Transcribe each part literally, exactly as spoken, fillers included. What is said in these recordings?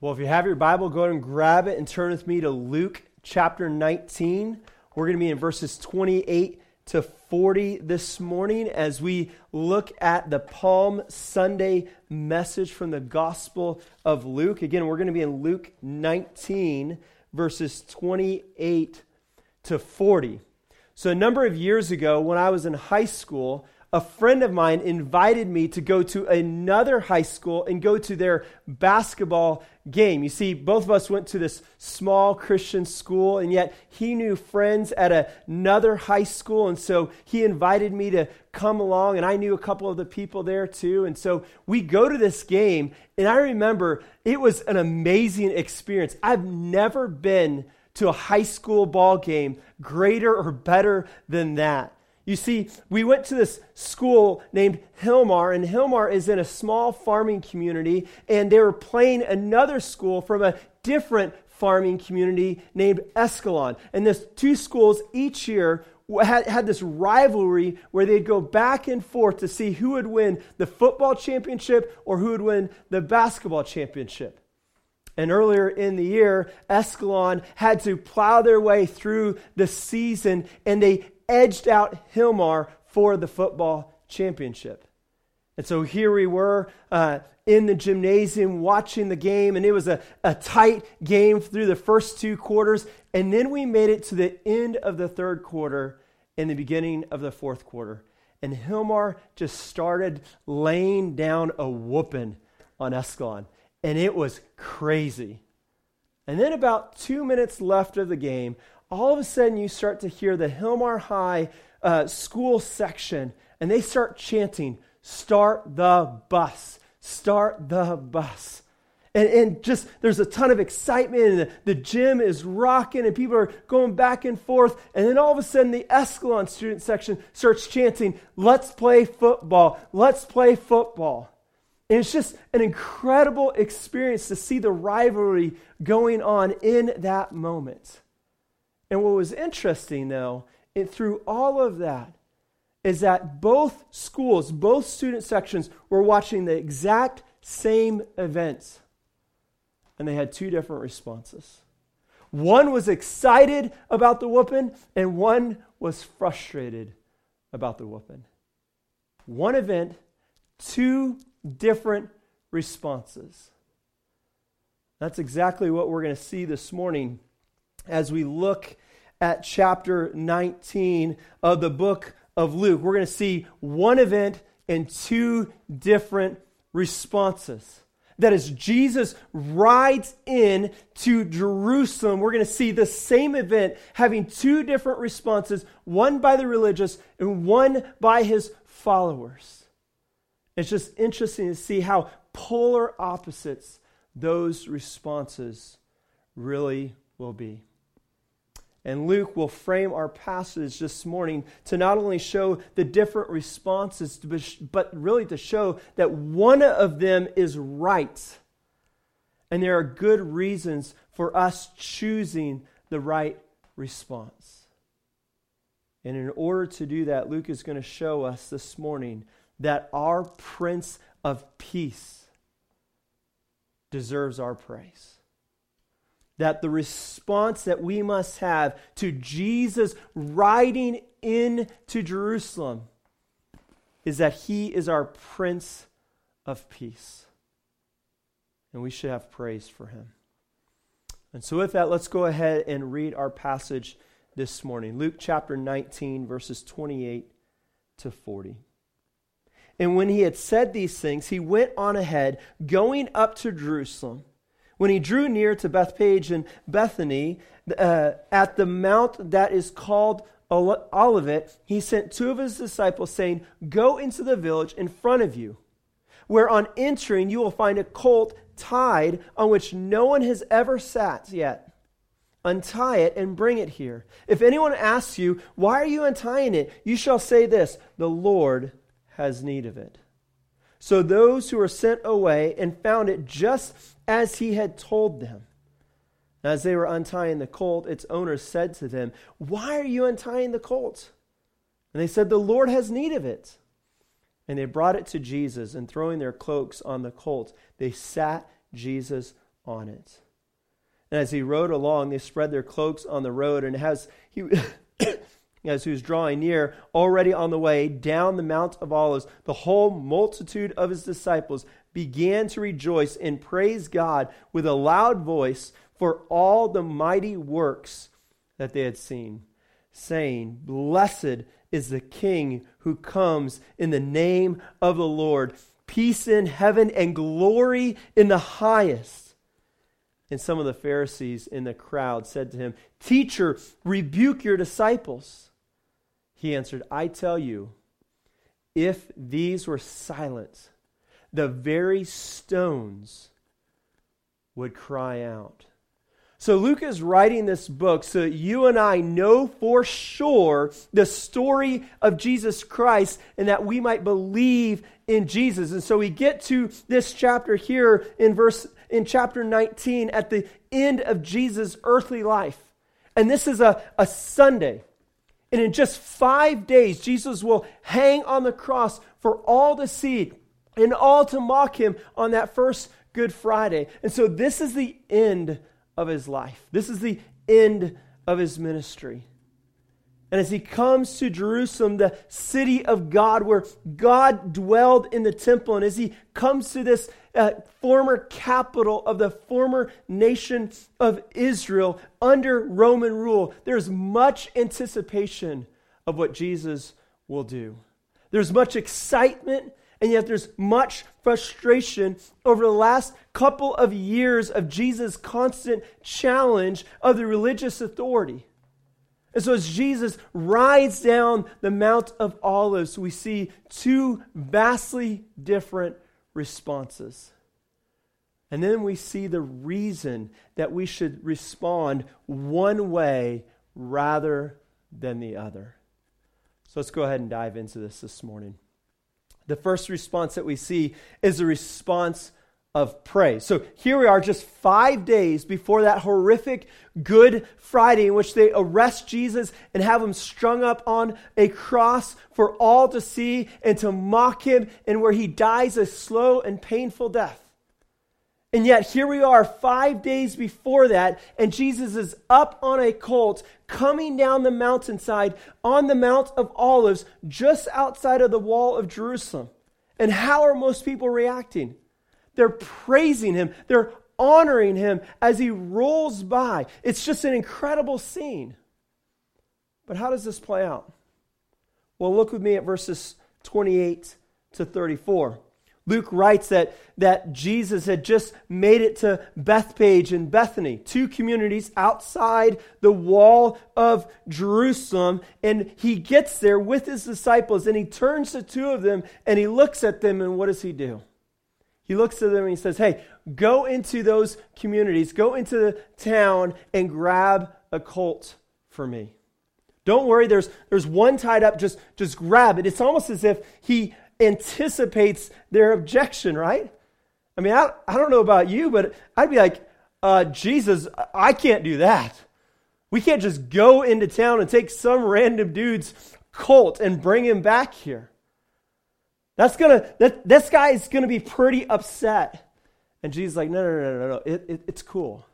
Well, if you have your Bible, go ahead and grab it and turn with me to Luke chapter nineteen. We're going to be in verses twenty-eight to forty this morning as we look at the Palm Sunday message from the Gospel of Luke. Again, we're going to be in Luke nineteen, verses twenty-eight to forty. So a number of years ago, when I was in high school, a friend of mine invited me to go to another high school and go to their basketball game. You see, both of us went to this small Christian school, and yet he knew friends at another high school, and so he invited me to come along, and I knew a couple of the people there too, and so we go to this game, and I remember it was an amazing experience. I've never been to a high school ball game greater or better than that. You see, we went to this school named Hillmar, and Hillmar is in a small farming community, and they were playing another school from a different farming community named Escalon. And these two schools each year had, had this rivalry where they'd go back and forth to see who would win the football championship or who would win the basketball championship. And earlier in the year, Escalon had to plow their way through the season, and they edged out Hillmar for the football championship. And so here we were uh, in the gymnasium watching the game, and it was a, a tight game through the first two quarters, and then we made it to the end of the third quarter and the beginning of the fourth quarter. And Hillmar just started laying down a whooping on Escalon, and it was crazy. And then about two minutes left of the game, all of a sudden you start to hear the Hillmar High uh, school section, and they start chanting, "Start the bus, start the bus." And, and just, there's a ton of excitement, and the, the gym is rocking, and people are going back and forth, and then all of a sudden the Escalon student section starts chanting, "Let's play football, let's play football." And it's just an incredible experience to see the rivalry going on in that moment. And what was interesting, though, it, through all of that, is that both schools, both student sections, were watching the exact same events. And they had two different responses. One was excited about the whooping, and one was frustrated about the whooping. One event, two different responses. That's exactly what we're going to see this morning as we look at chapter nineteen of the book of Luke. We're going to see one event and two different responses. That as Jesus rides in to Jerusalem, we're going to see the same event having two different responses, one by the religious and one by his followers. It's just interesting to see how polar opposites those responses really will be. And Luke will frame our passage this morning to not only show the different responses, but really to show that one of them is right. And there are good reasons for us choosing the right response. And in order to do that, Luke is going to show us this morning that our Prince of Peace deserves our praise. That the response that we must have to Jesus riding into Jerusalem is that he is our Prince of Peace. And we should have praise for him. And so with that, let's go ahead and read our passage this morning. Luke chapter nineteen, verses twenty-eight to forty. And when he had said these things, he went on ahead, going up to Jerusalem. When he drew near to Bethphage and Bethany, uh, at the mount that is called Olivet, he sent two of his disciples, saying, "Go into the village in front of you, where on entering you will find a colt tied on which no one has ever sat yet. Untie it and bring it here. If anyone asks you, 'Why are you untying it?' you shall say this, 'The Lord has need of it.'" So those who were sent away and found it just as he had told them. As they were untying the colt, its owner said to them, "Why are you untying the colt?" And they said, "The Lord has need of it." And they brought it to Jesus, and throwing their cloaks on the colt, they sat Jesus on it. And as he rode along, they spread their cloaks on the road, and as he as he was drawing near, already on the way down the Mount of Olives, the whole multitude of his disciples began to rejoice and praise God with a loud voice for all the mighty works that they had seen, saying, "Blessed is the King who comes in the name of the Lord. Peace in heaven and glory in the highest." And some of the Pharisees in the crowd said to him, "Teacher, rebuke your disciples." He answered, "I tell you, if these were silent, the very stones would cry out." So Luke is writing this book so that you and I know for sure the story of Jesus Christ and that we might believe in Jesus. And so we get to this chapter here in verse in chapter nineteen at the end of Jesus' earthly life. And this is a, a Sunday. And in just five days, Jesus will hang on the cross for all to see and all to mock him on that first Good Friday. And so this is the end of his life. This is the end of his ministry. And as he comes to Jerusalem, the city of God, where God dwelled in the temple, and as he comes to this uh, former capital of the former nation of Israel under Roman rule, there's much anticipation of what Jesus will do. There's much excitement, and yet there's much frustration over the last couple of years of Jesus' constant challenge of the religious authority. And so as Jesus rides down the Mount of Olives, we see two vastly different responses. And then we see the reason that we should respond one way rather than the other. So let's go ahead and dive into this this morning. The first response that we see is a response of praise. So here we are just five days before that horrific Good Friday in which they arrest Jesus and have him strung up on a cross for all to see and to mock him, and where he dies a slow and painful death. And yet here we are five days before that, and Jesus is up on a colt coming down the mountainside on the Mount of Olives just outside of the wall of Jerusalem. And how are most people reacting? They're praising him. They're honoring him as he rolls by. It's just an incredible scene. But how does this play out? Well, look with me at verses twenty-eight to thirty-four. Luke writes that, that Jesus had just made it to Bethphage and Bethany, two communities outside the wall of Jerusalem. And he gets there with his disciples, and he turns to two of them, and he looks at them, and what does he do? He looks at them and he says, "Hey, go into those communities, go into the town and grab a colt for me. Don't worry, there's there's one tied up, just, just grab it." It's almost as if he anticipates their objection, right? I mean, I, I don't know about you, but I'd be like, uh, Jesus, I can't do that. We can't just go into town and take some random dude's colt and bring him back here. That's gonna that this guy is gonna be pretty upset. And Jesus is like, no, no, no, no, no, it, it, it's cool.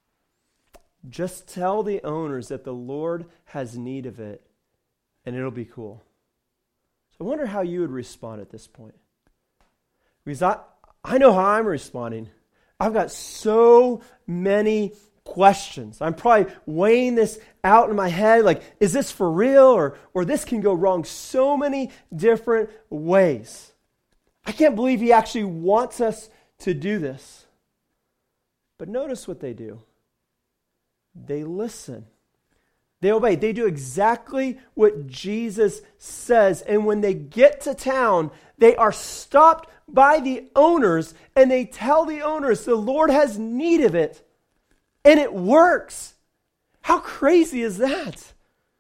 Just tell the owners that the Lord has need of it, and it'll be cool. So I wonder how you would respond at this point. Because I, I know how I'm responding. I've got so many questions. I'm probably weighing this out in my head, like, is this for real? Or, or this can go wrong so many different ways. I can't believe he actually wants us to do this. But notice what they do. They listen. They obey. They do exactly what Jesus says. And when they get to town, they are stopped by the owners, and they tell the owners the Lord has need of it. And it works. How crazy is that?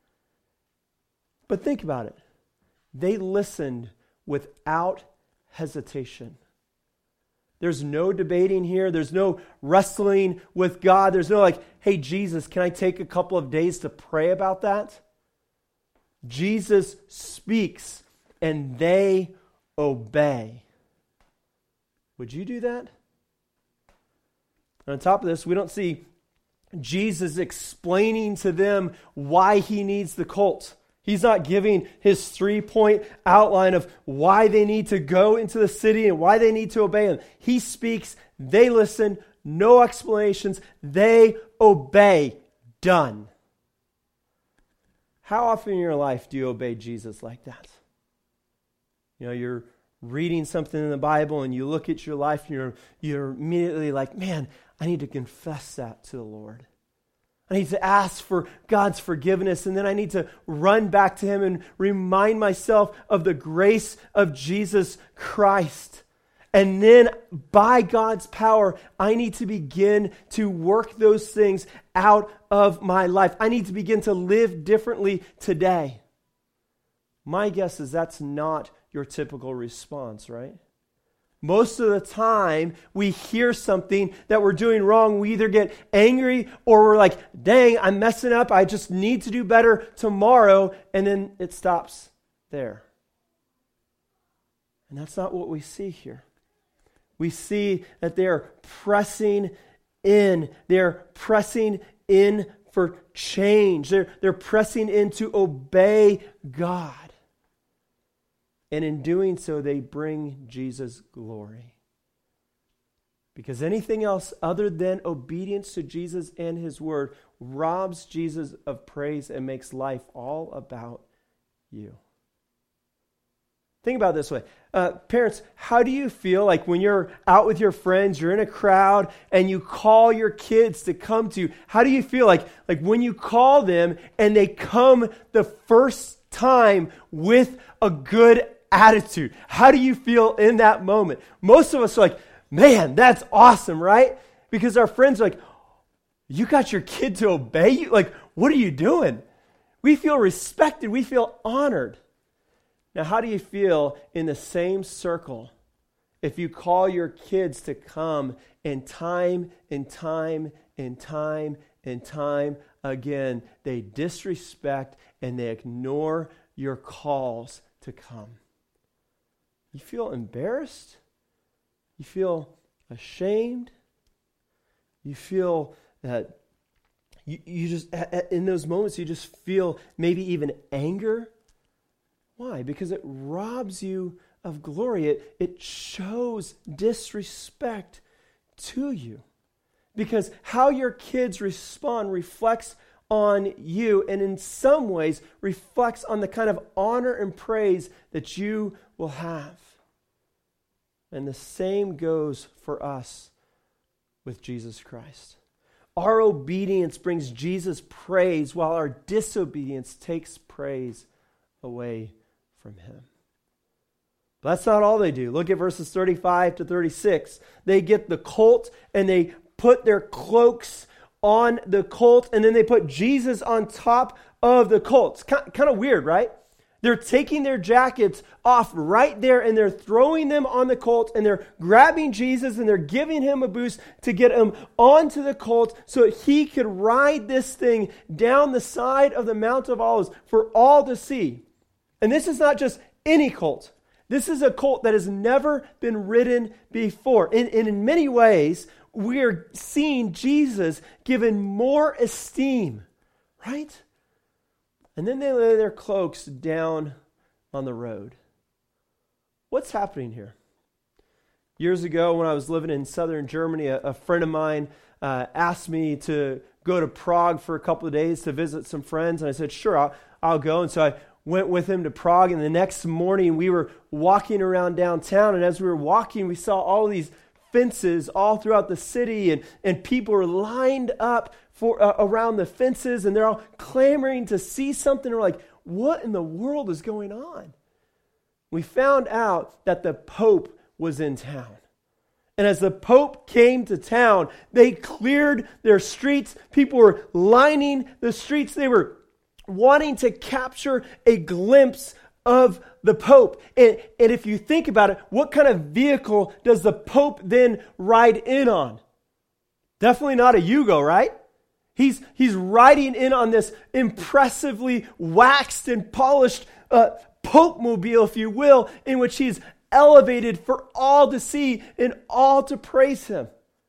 But think about it. They listened without hesitation. There's no debating here. There's no wrestling with God. There's no like, hey, Jesus, can I take a couple of days to pray about that? Jesus speaks and they obey. Would you do that? And on top of this, we don't see Jesus explaining to them why he needs the colt. He's not giving his three-point outline of why they need to go into the city and why they need to obey him. He speaks, they listen, no explanations, they obey. Done. How often in your life do you obey Jesus like that? You know, you're reading something in the Bible and you look at your life and you're, you're immediately like, man, I need to confess that to the Lord. I need to ask for God's forgiveness, and then I need to run back to him and remind myself of the grace of Jesus Christ. And then by God's power, I need to begin to work those things out of my life. I need to begin to live differently today. My guess is that's not your typical response, right? Most of the time, we hear something that we're doing wrong. We either get angry or we're like, dang, I'm messing up. I just need to do better tomorrow. And then it stops there. And that's not what we see here. We see that they're pressing in. They're pressing in for change. They're, they're pressing in to obey God. And in doing so, they bring Jesus glory. Because anything else other than obedience to Jesus and his word robs Jesus of praise and makes life all about you. Think about it this way. Uh, parents, how do you feel like when you're out with your friends, you're in a crowd, and you call your kids to come to you? How do you feel like, like when you call them and they come the first time with a good attitude? How do you feel in that moment? Most of us are like, man, that's awesome, right? Because our friends are like, you got your kid to obey you? Like, what are you doing? We feel respected. We feel honored. Now, how do you feel in the same circle if you call your kids to come and time and time and time and time again, they disrespect and they ignore your calls to come? You feel embarrassed? You feel ashamed? You feel that you, you just, in those moments, you just feel maybe even anger. Why? Because it robs you of glory. It, it shows disrespect to you. Because how your kids respond reflects on you, and in some ways reflects on the kind of honor and praise that you will have. And the same goes for us with Jesus Christ. Our obedience brings Jesus praise, while our disobedience takes praise away from him. But that's not all they do. Look at verses thirty-five to thirty-six. They get the colt and they put their cloaks on the colt, and then they put Jesus on top of the colt. It's kind, kind of weird, right? They're taking their jackets off right there and they're throwing them on the colt, and they're grabbing Jesus and they're giving him a boost to get him onto the colt so that he could ride this thing down the side of the Mount of Olives for all to see. And this is not just any colt. This is a colt that has never been ridden before. And, and in many ways, we are seeing Jesus given more esteem, right? And then they lay their cloaks down on the road. What's happening here? Years ago, when I was living in southern Germany, a, a friend of mine uh, asked me to go to Prague for a couple of days to visit some friends. And I said, sure, I'll, I'll go. And so I went with him to Prague. And the next morning, we were walking around downtown. And as we were walking, we saw all these fences all throughout the city, and, and people were lined up for uh, around the fences, and they're all clamoring to see something. We're like, what in the world is going on? We found out that the Pope was in town. And as the Pope came to town, they cleared their streets. People were lining the streets. They were wanting to capture a glimpse of the Pope. And, and if you think about it, what kind of vehicle does the Pope then ride in on? Definitely not a Yugo, right? He's, he's riding in on this impressively waxed and polished uh, Pope-mobile, if you will, in which he's elevated for all to see and all to praise him.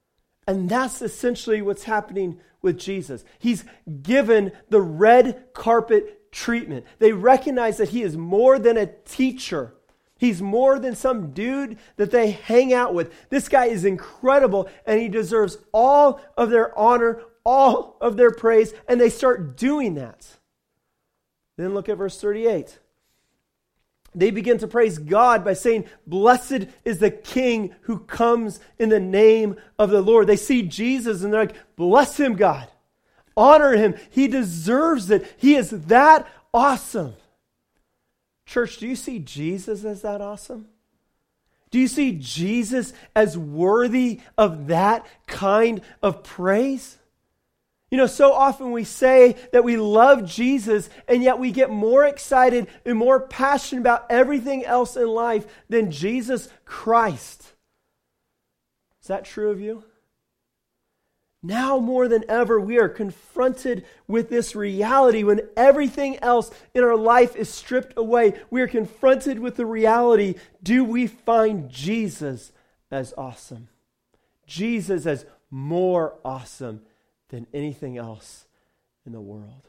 And that's essentially what's happening with Jesus. He's given the red carpet treatment. They recognize that he is more than a teacher. He's more than some dude that they hang out with. This guy is incredible, and he deserves all of their honor, all of their praise, and they start doing that. Then look at verse thirty-eight. They begin to praise God by saying, "Blessed is the King who comes in the name of the Lord." They see Jesus and they're like, "Bless him, God. Honor him. He deserves it. He is that awesome." Church, do you see Jesus as that awesome? Do you see Jesus as worthy of that kind of praise? You know, so often we say that we love Jesus, and yet we get more excited and more passionate about everything else in life than Jesus Christ. Is that true of you? Now more than ever, we are confronted with this reality. When everything else in our life is stripped away, we are confronted with the reality, do we find Jesus as awesome? Jesus as more awesome than anything else in the world.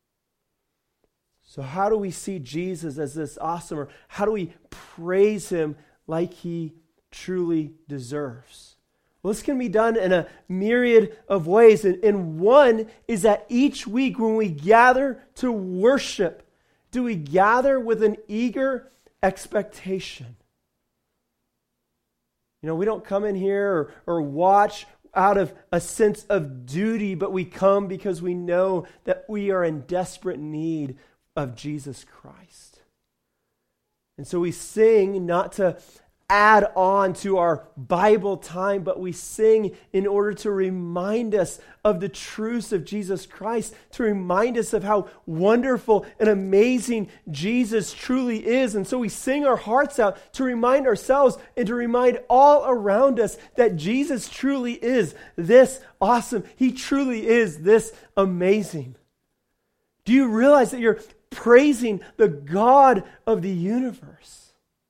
So how do we see Jesus as this awesome, or how do we praise him like he truly deserves? Well, this can be done in a myriad of ways. And, and one is that each week when we gather to worship, do we gather with an eager expectation? You know, we don't come in here or, or watch out of a sense of duty, but we come because we know that we are in desperate need of Jesus Christ. And so we sing not to add on to our Bible time, but we sing in order to remind us of the truths of Jesus Christ, to remind us of how wonderful and amazing Jesus truly is. And so we sing our hearts out to remind ourselves and to remind all around us that Jesus truly is this awesome. He truly is this amazing. Do you realize that you're praising the God of the universe?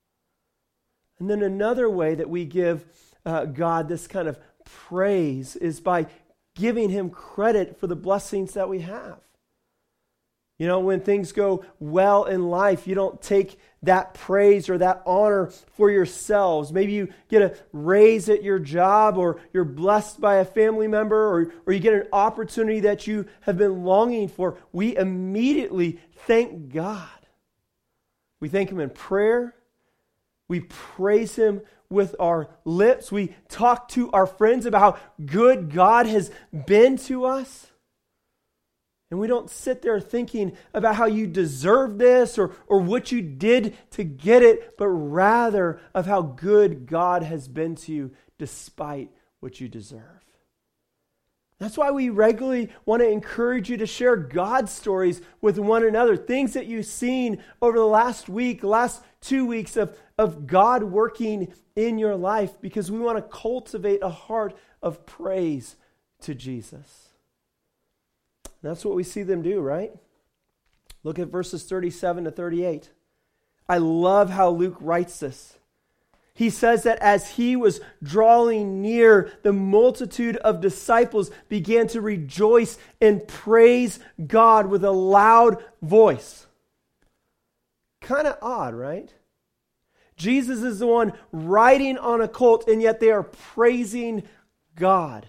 And then another way that we give uh, God this kind of praise is by giving him credit for the blessings that we have. You know, when things go well in life, you don't take that praise or that honor for yourselves. Maybe you get a raise at your job, or you're blessed by a family member, or, or you get an opportunity that you have been longing for. We immediately thank God. We thank him in prayer. We praise him with our lips. We talk to our friends about how good God has been to us. And we don't sit there thinking about how you deserve this or, or what you did to get it, but rather of how good God has been to you despite what you deserve. That's why we regularly want to encourage you to share God stories with one another. Things that you've seen over the last week, last two weeks of, of God working in your life, because we want to cultivate a heart of praise to Jesus. That's what we see them do, right? Look at verses thirty-seven to thirty-eight. I love how Luke writes this. He says that as he was drawing near, the multitude of disciples began to rejoice and praise God with a loud voice. Kind of odd, right? Jesus is the one riding on a colt, and yet they are praising God.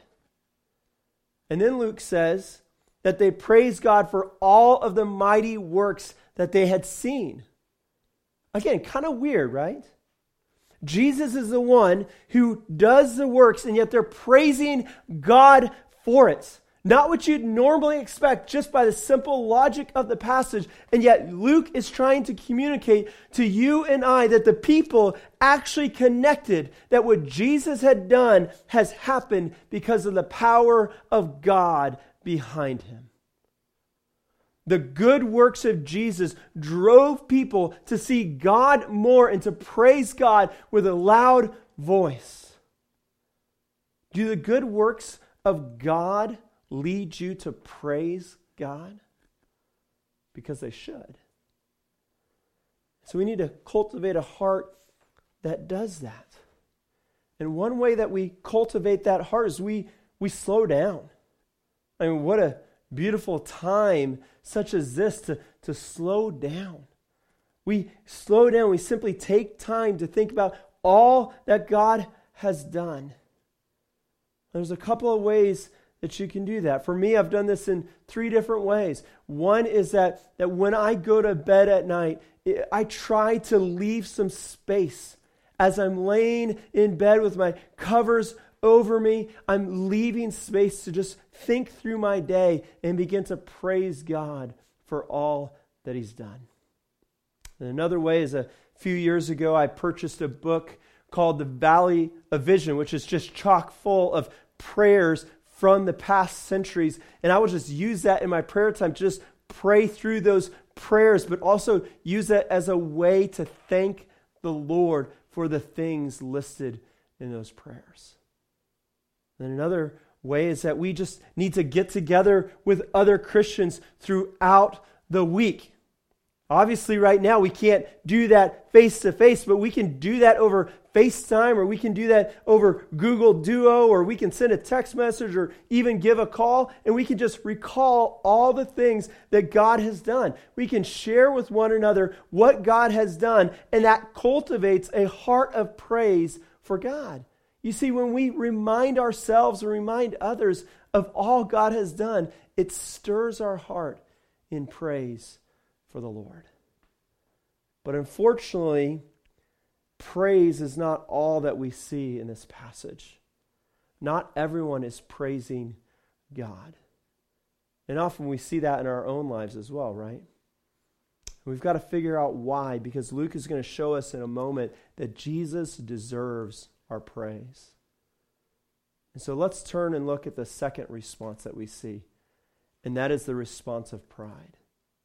And then Luke says that they praised God for all of the mighty works that they had seen. Again, kind of weird, right? Jesus is the one who does the works, and yet they're praising God for it. Not what you'd normally expect just by the simple logic of the passage. And yet Luke is trying to communicate to you and I that the people actually connected that what Jesus had done has happened because of the power of God behind him. The good works of Jesus drove people to see God more and to praise God with a loud voice. Do the good works of God lead you to praise God? Because they should. So we need to cultivate a heart that does that. And one way that we cultivate that heart is we we slow down. I mean, what a beautiful time such as this to, to slow down. We slow down. We simply take time to think about all that God has done. There's a couple of ways that you can do that. For me, I've done this in three different ways. One is that, that when I go to bed at night, I try to leave some space. As I'm laying in bed with my covers over me, I'm leaving space to just think through my day and begin to praise God for all that He's done. And another way is a few years ago, I purchased a book called The Valley of Vision, which is just chock full of prayers from the past centuries. And I would just use that in my prayer time to just pray through those prayers, but also use that as a way to thank the Lord for the things listed in those prayers. And another way is that we just need to get together with other Christians throughout the week. Obviously, right now, we can't do that face-to-face, but we can do that over FaceTime, or we can do that over Google Duo, or we can send a text message, or even give a call, and we can just recall all the things that God has done. We can share with one another what God has done, and that cultivates a heart of praise for God. You see, when we remind ourselves and remind others of all God has done, it stirs our heart in praise for the Lord. But unfortunately, praise is not all that we see in this passage. Not everyone is praising God. And often we see that in our own lives as well, right? We've got to figure out why, because Luke is going to show us in a moment that Jesus deserves our praise. And so let's turn and look at the second response that we see, and that is the response of pride.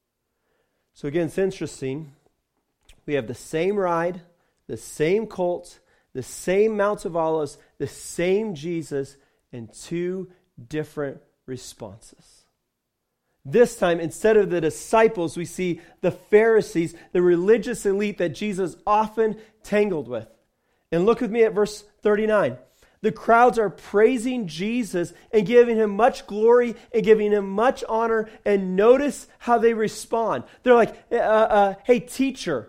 So again, it's interesting. We have the same ride, the same colt, the same Mount of Olives, the same Jesus, and two different responses. This time, instead of the disciples, we see the Pharisees, the religious elite that Jesus often tangled with. And look with me at verse thirty-nine. The crowds are praising Jesus and giving Him much glory and giving Him much honor. And notice how they respond. They're like, uh, uh, hey, teacher.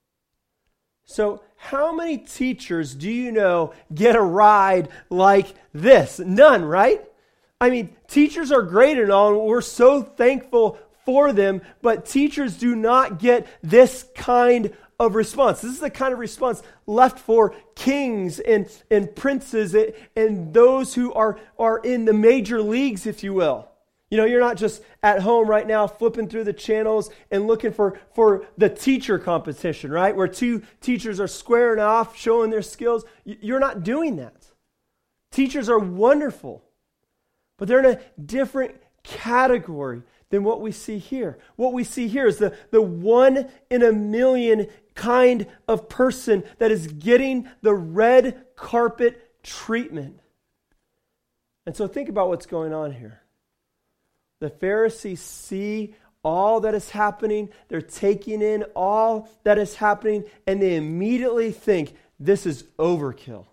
So how many teachers do you know get a ride like this? None, right? I mean, teachers are great and all, and we're so thankful for them, but teachers do not get this kind of response. This is the kind of response left for kings and, and princes and, and those who are, are in the major leagues, if you will. You know, you're not just at home right now flipping through the channels and looking for, for the teacher competition, right? Where two teachers are squaring off, showing their skills. You're not doing that. Teachers are wonderful, but they're in a different category than what we see here. What we see here is the, the one in a million kind of person that is getting the red carpet treatment. And so think about what's going on here. The Pharisees see all that is happening. They're taking in all that is happening, and they immediately think this is overkill.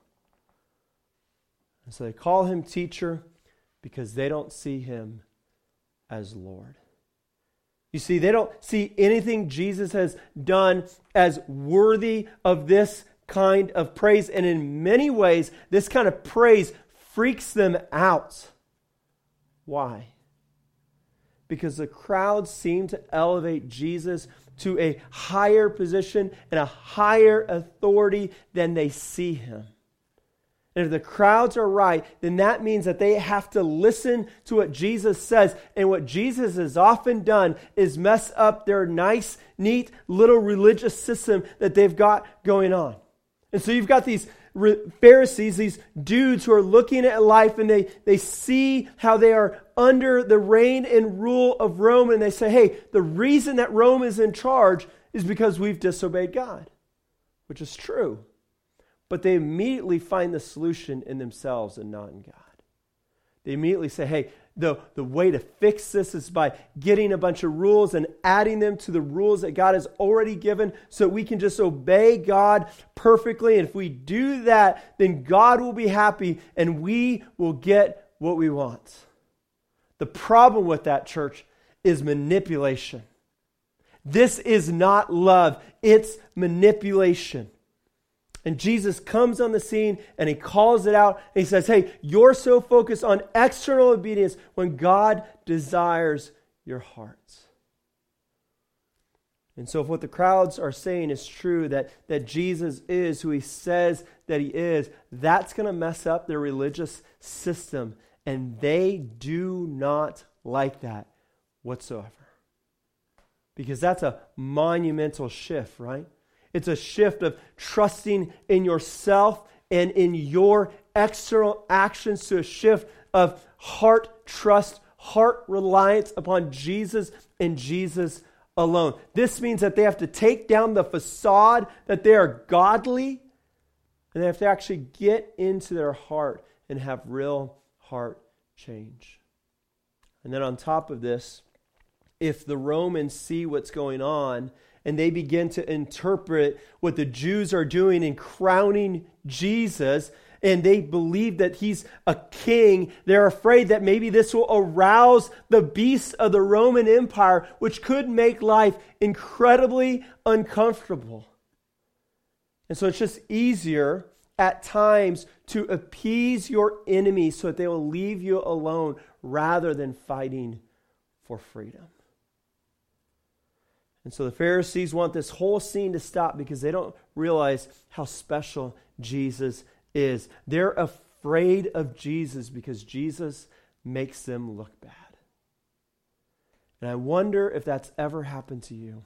And so they call Him teacher because they don't see Him as Lord. You see, they don't see anything Jesus has done as worthy of this kind of praise. And in many ways, this kind of praise freaks them out. Why? Because the crowd seem to elevate Jesus to a higher position and a higher authority than they see Him. And if the crowds are right, then that means that they have to listen to what Jesus says. And what Jesus has often done is mess up their nice, neat, little religious system that they've got going on. And so you've got these Pharisees, these dudes who are looking at life, and they, they see how they are under the reign and rule of Rome, and they say, hey, the reason that Rome is in charge is because we've disobeyed God, which is true. But they immediately find the solution in themselves and not in God. They immediately say, hey, the, the way to fix this is by getting a bunch of rules and adding them to the rules that God has already given so we can just obey God perfectly. And if we do that, then God will be happy and we will get what we want. The problem with that, church, is manipulation. This is not love. It's manipulation. And Jesus comes on the scene and he calls it out. And he says, hey, you're so focused on external obedience when God desires your hearts. And so if what the crowds are saying is true, that, that Jesus is who he says that he is, that's going to mess up their religious system. And they do not like that whatsoever. Because that's a monumental shift, right? It's a shift of trusting in yourself and in your external actions to a shift of heart trust, heart reliance upon Jesus and Jesus alone. This means that they have to take down the facade that they are godly, and they have to actually get into their heart and have real heart change. And then on top of this, if the Romans see what's going on and they begin to interpret what the Jews are doing in crowning Jesus, and they believe that he's a king, they're afraid that maybe this will arouse the beasts of the Roman Empire, which could make life incredibly uncomfortable. And so it's just easier at times to appease your enemies so that they will leave you alone rather than fighting for freedom. And so the Pharisees want this whole scene to stop because they don't realize how special Jesus is. They're afraid of Jesus because Jesus makes them look bad. And I wonder if that's ever happened to you.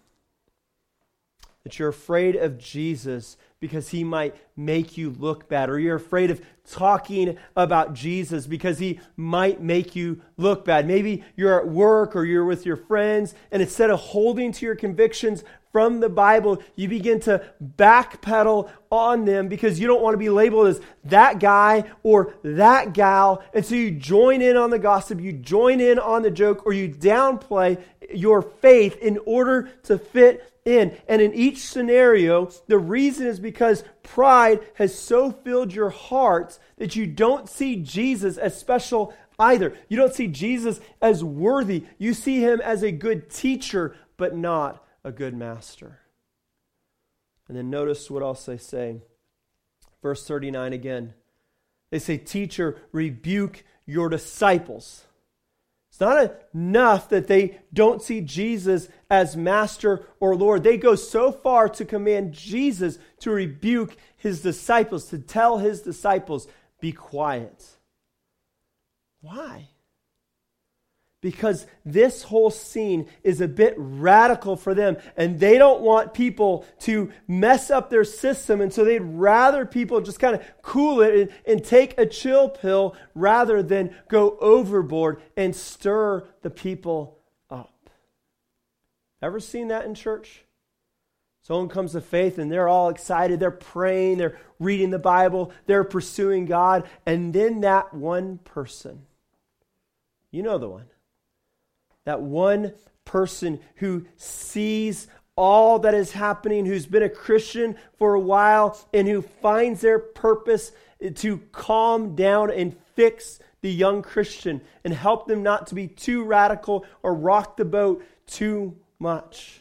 That you're afraid of Jesus because he might make you look bad. Or you're afraid of talking about Jesus because he might make you look bad. Maybe you're at work or you're with your friends, and instead of holding to your convictions from the Bible, you begin to backpedal on them because you don't want to be labeled as that guy or that gal. And so you join in on the gossip, you join in on the joke, or you downplay your faith in order to fit in. And in each scenario, the reason is because pride has so filled your hearts that you don't see Jesus as special either. You don't see Jesus as worthy. You see him as a good teacher, but not a good master. And then notice what else they say. Verse thirty-nine again. They say, teacher, rebuke your disciples. It's not enough that they don't see Jesus as master or Lord. They go so far to command Jesus to rebuke his disciples, to tell his disciples, be quiet. Why? Because this whole scene is a bit radical for them, and they don't want people to mess up their system, and so they'd rather people just kind of cool it and, and take a chill pill rather than go overboard and stir the people up. Ever seen that in church? Someone comes to faith and they're all excited, they're praying, they're reading the Bible, they're pursuing God, and then that one person, you know the one, that one person who sees all that is happening, who's been a Christian for a while, and who finds their purpose to calm down and fix the young Christian and help them not to be too radical or rock the boat too much.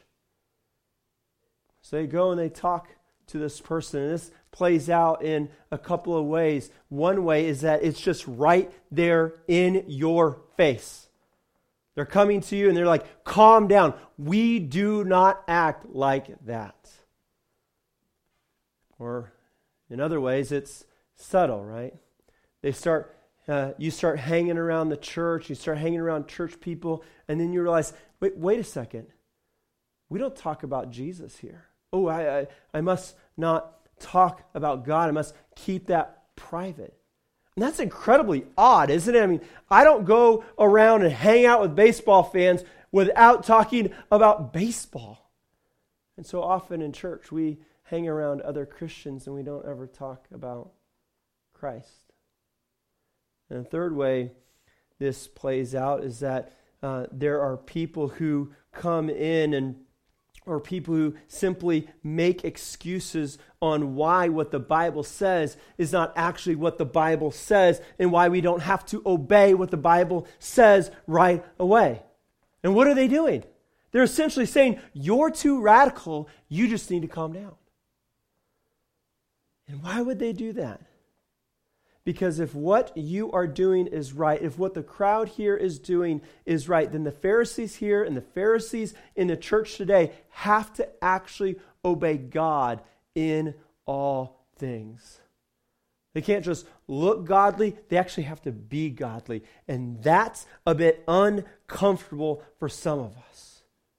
So they go and they talk to this person, and this plays out in a couple of ways. One way is that it's just right there in your face. They're coming to you and they're like, calm down. We do not act like that. Or in other ways, it's subtle, right? They start, uh, you start hanging around the church, you start hanging around church people, and then you realize, wait, wait a second. We don't talk about Jesus here. Oh, I, I, I must not talk about God. I must keep that private. And that's incredibly odd, isn't it? I mean, I don't go around and hang out with baseball fans without talking about baseball. And so often in church, we hang around other Christians and we don't ever talk about Christ. And the third way this plays out is that uh, there are people who come in and or people who simply make excuses on why what the Bible says is not actually what the Bible says, and why we don't have to obey what the Bible says right away. And what are they doing? They're essentially saying, you're too radical, you just need to calm down. And why would they do that? Because if what you are doing is right, if what the crowd here is doing is right, then the Pharisees here and the Pharisees in the church today have to actually obey God in all things. They can't just look godly, they actually have to be godly. And that's a bit uncomfortable for some of us.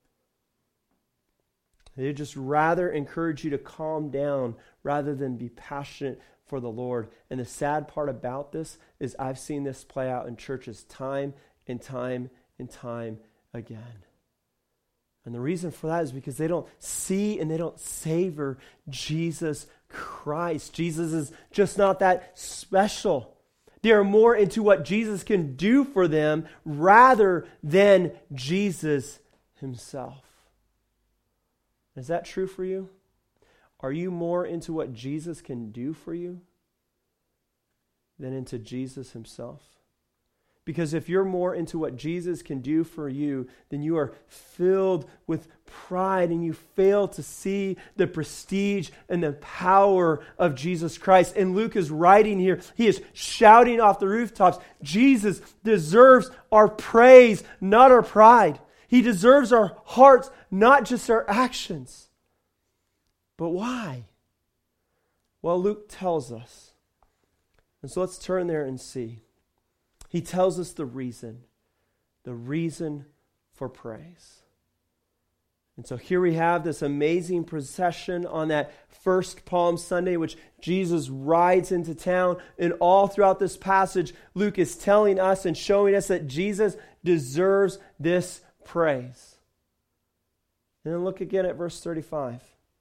They just rather encourage you to calm down rather than be passionate for the Lord. And the sad part about this is I've seen this play out in churches time and time and time again. And the reason for that is because they don't see and they don't savor Jesus Christ. Jesus is just not that special. They are more into what Jesus can do for them rather than Jesus himself. Is that true for you? Are you more into what Jesus can do for you than into Jesus himself? Because if you're more into what Jesus can do for you, then you are filled with pride and you fail to see the prestige and the power of Jesus Christ. And Luke is writing here, he is shouting off the rooftops, Jesus deserves our praise, not our pride. He deserves our hearts, not just our actions. But why? Well, Luke tells us. And so let's turn there and see. He tells us the reason. The reason for praise. And so here we have this amazing procession on that first Palm Sunday, which Jesus rides into town. And all throughout this passage, Luke is telling us and showing us that Jesus deserves this praise. And then look again at verse thirty-five.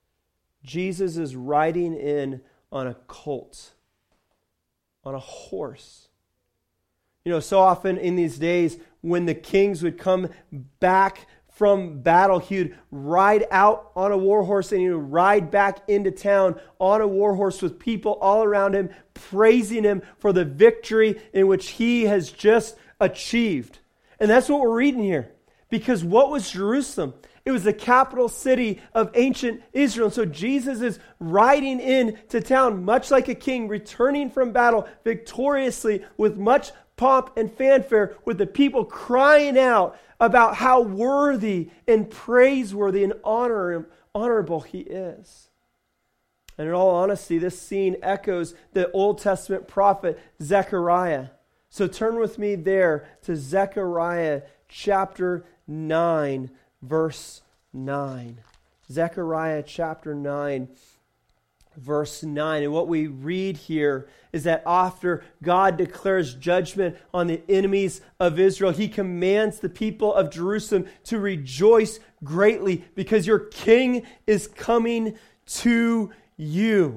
Jesus is riding in on a colt, on a horse. You know, so often in these days, when the kings would come back from battle, he would ride out on a war horse and he would ride back into town on a war horse with people all around him, praising him for the victory in which he has just achieved. And that's what we're reading here. Because what was Jerusalem? It was the capital city of ancient Israel. And so Jesus is riding into town, much like a king, returning from battle victoriously with much pomp and fanfare, with the people crying out about how worthy and praiseworthy and honor, honorable he is. And in all honesty, this scene echoes the Old Testament prophet Zechariah. So turn with me there to Zechariah chapter nine, verse nine. Zechariah chapter nine, verse nine. And what we read here is that after God declares judgment on the enemies of Israel, he commands the people of Jerusalem to rejoice greatly because your king is coming to you.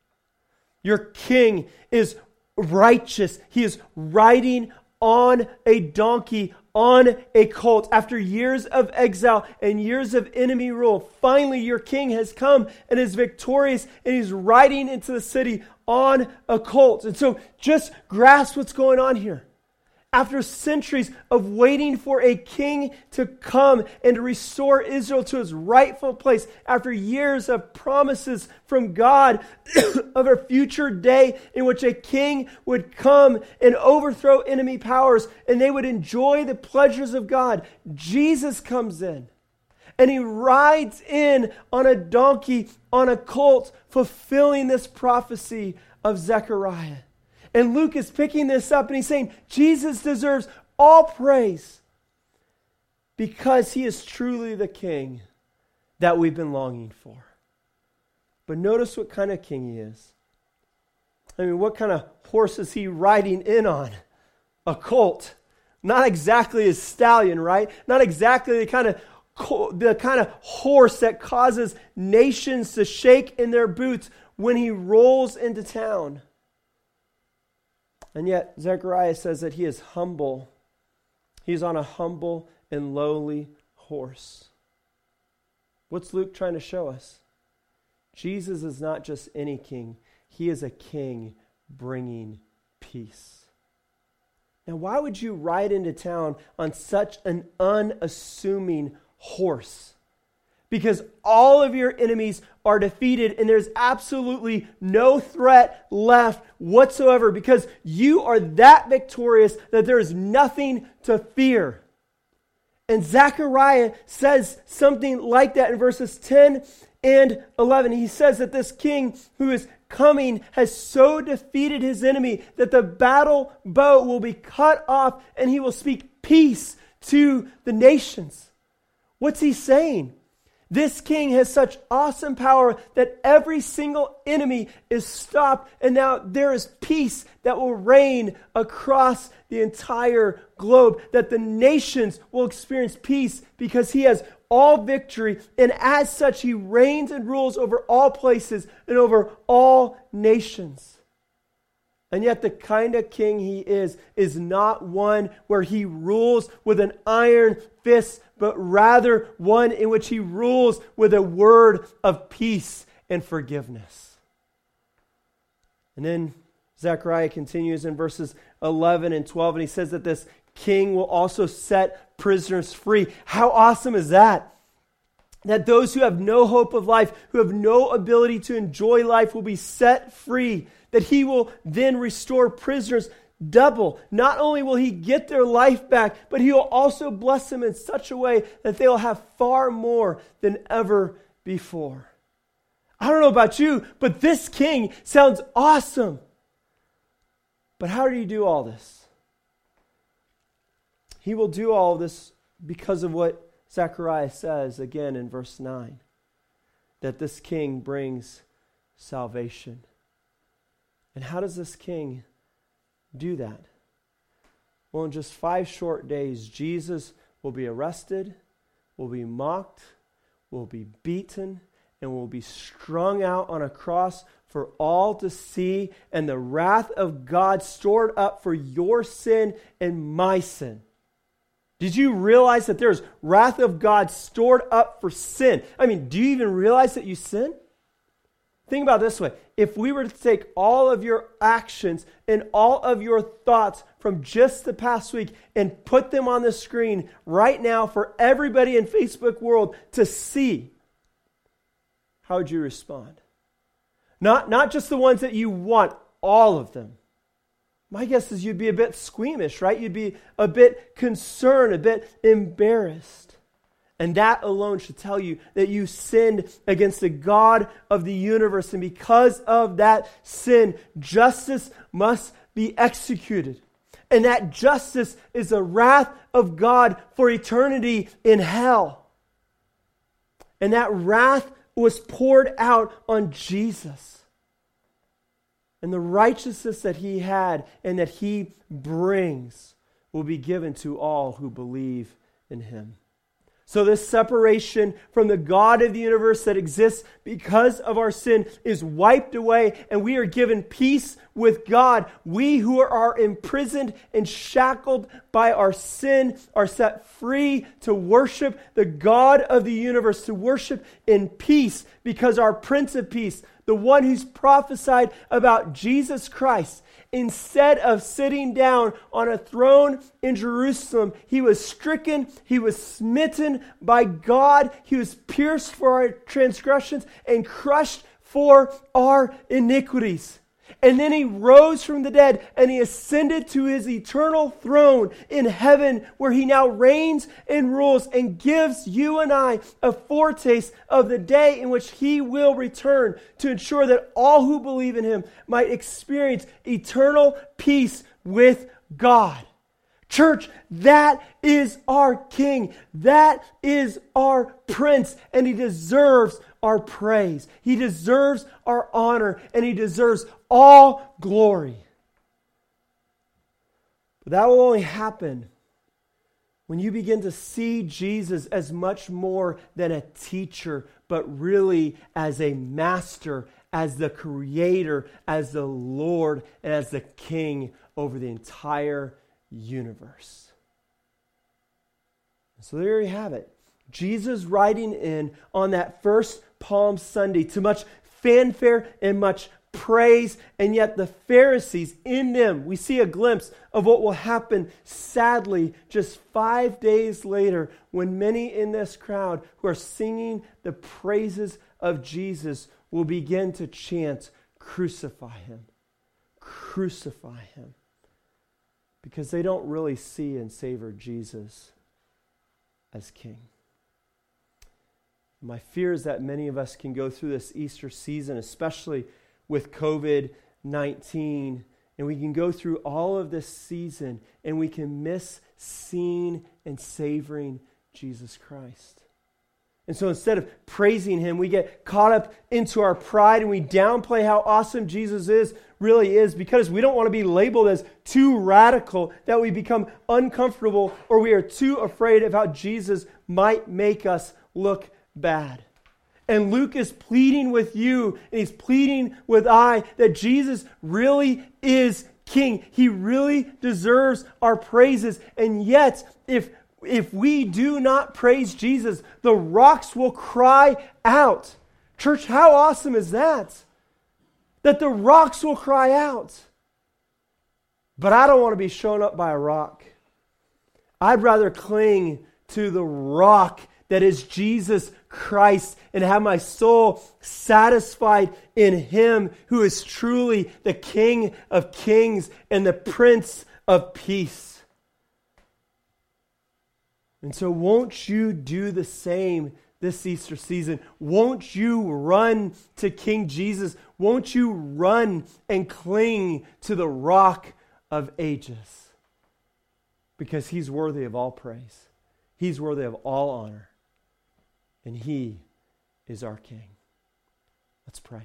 Your king is righteous. He is riding on a donkey, on a colt. After years of exile and years of enemy rule, finally your king has come and is victorious, and he's riding into the city on a colt. And so just grasp what's going on here. After centuries of waiting for a king to come and to restore Israel to its rightful place, after years of promises from God of a future day in which a king would come and overthrow enemy powers and they would enjoy the pleasures of God, Jesus comes in and he rides in on a donkey, on a colt, fulfilling this prophecy of Zechariah. And Luke is picking this up and he's saying, Jesus deserves all praise because he is truly the king that we've been longing for. But notice what kind of king he is. I mean, what kind of horse is he riding in on? A colt. Not exactly a stallion, right? Not exactly the kind of the kind of horse that causes nations to shake in their boots when he rolls into town. And yet, Zechariah says that he is humble. He's on a humble and lowly horse. What's Luke trying to show us? Jesus is not just any king. He is a king bringing peace. Now, why would you ride into town on such an unassuming horse? Because all of your enemies are defeated and there's absolutely no threat left whatsoever, because you are that victorious that there is nothing to fear. And Zechariah says something like that in verses ten and eleven. He says that this king who is coming has so defeated his enemy that the battle bow will be cut off and he will speak peace to the nations. What's he saying? This king has such awesome power that every single enemy is stopped, and now there is peace that will reign across the entire globe, that the nations will experience peace because he has all victory, and as such he reigns and rules over all places and over all nations. And yet the kind of king he is, is not one where he rules with an iron fist, but rather one in which he rules with a word of peace and forgiveness. And then Zechariah continues in verses eleven and twelve, and he says that this king will also set prisoners free. How awesome is that? That those who have no hope of life, who have no ability to enjoy life, will be set free. That he will then restore prisoners double. Not only will he get their life back, but he will also bless them in such a way that they will have far more than ever before. I don't know about you, but this king sounds awesome. But how did he do all this? He will do all this because of what Zechariah says again in verse nine. That this king brings salvation. And how does this king do that? Well, in just five short days, Jesus will be arrested, will be mocked, will be beaten, and will be strung out on a cross for all to see, and the wrath of God stored up for your sin and my sin. Did you realize that there's wrath of God stored up for sin? I mean, do you even realize that you sin? Think about it this way. If we were to take all of your actions and all of your thoughts from just the past week and put them on the screen right now for everybody in Facebook world to see, how would you respond? Not, not just the ones that you want, all of them. My guess is you'd be a bit squeamish, right? You'd be a bit concerned, a bit embarrassed. And that alone should tell you that you sinned against the God of the universe. And because of that sin, justice must be executed. And that justice is the wrath of God for eternity in hell. And that wrath was poured out on Jesus. And the righteousness that he had and that he brings will be given to all who believe in him. So this separation from the God of the universe that exists because of our sin is wiped away, and we are given peace with God. We who are imprisoned and shackled by our sin are set free to worship the God of the universe, to worship in peace, because our Prince of Peace, the one who's prophesied about Jesus Christ, instead of sitting down on a throne in Jerusalem, he was stricken, he was smitten by God, he was pierced for our transgressions and crushed for our iniquities. And then he rose from the dead and he ascended to his eternal throne in heaven, where he now reigns and rules and gives you and I a foretaste of the day in which he will return to ensure that all who believe in him might experience eternal peace with God. Church, that is our King. That is our Prince, and he deserves our praise. He deserves our honor, and he deserves all glory. But that will only happen when you begin to see Jesus as much more than a teacher, but really as a master, as the creator, as the Lord, and as the King over the entire universe. So there you have it. Jesus riding in on that first Palm Sunday to much fanfare and much praise, and yet the Pharisees, in them, we see a glimpse of what will happen, sadly, just five days later, when many in this crowd who are singing the praises of Jesus will begin to chant, "Crucify him, crucify him," because they don't really see and savor Jesus as King. My fear is that many of us can go through this Easter season, especially with covid nineteen, and we can go through all of this season and we can miss seeing and savoring Jesus Christ. And so instead of praising him, we get caught up into our pride and we downplay how awesome Jesus is, really is, because we don't want to be labeled as too radical, that we become uncomfortable or we are too afraid of how Jesus might make us look bad. And Luke is pleading with you, and he's pleading with I, that Jesus really is King. He really deserves our praises. And yet, if, if we do not praise Jesus, the rocks will cry out. Church, how awesome is that? That the rocks will cry out. But I don't want to be shown up by a rock. I'd rather cling to the rock that is Jesus Christ and have my soul satisfied in him who is truly the King of Kings and the Prince of Peace. And so won't you do the same this Easter season? Won't you run to King Jesus? Won't you run and cling to the Rock of Ages? Because he's worthy of all praise. He's worthy of all honor. And he is our King. Let's pray.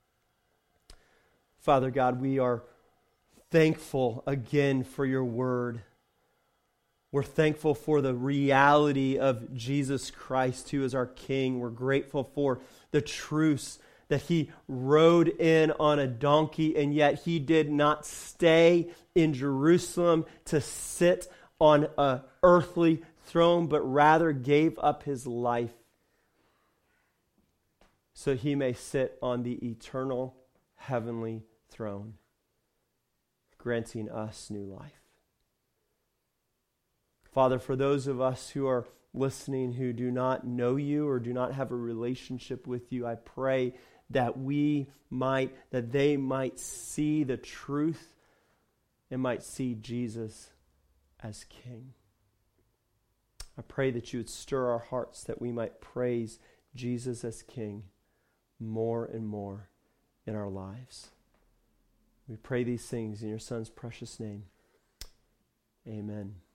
Father God, we are thankful again for your word. We're thankful for the reality of Jesus Christ, who is our King. We're grateful for the truths that he rode in on a donkey, and yet he did not stay in Jerusalem to sit on an earthly throne, but rather gave up his life so he may sit on the eternal heavenly throne, granting us new life. Father, for those of us who are listening who do not know you or do not have a relationship with you, I pray that we might, that they might see the truth and might see Jesus as King. I pray that you would stir our hearts that we might praise Jesus as King more and more in our lives. We pray these things in your Son's precious name. Amen.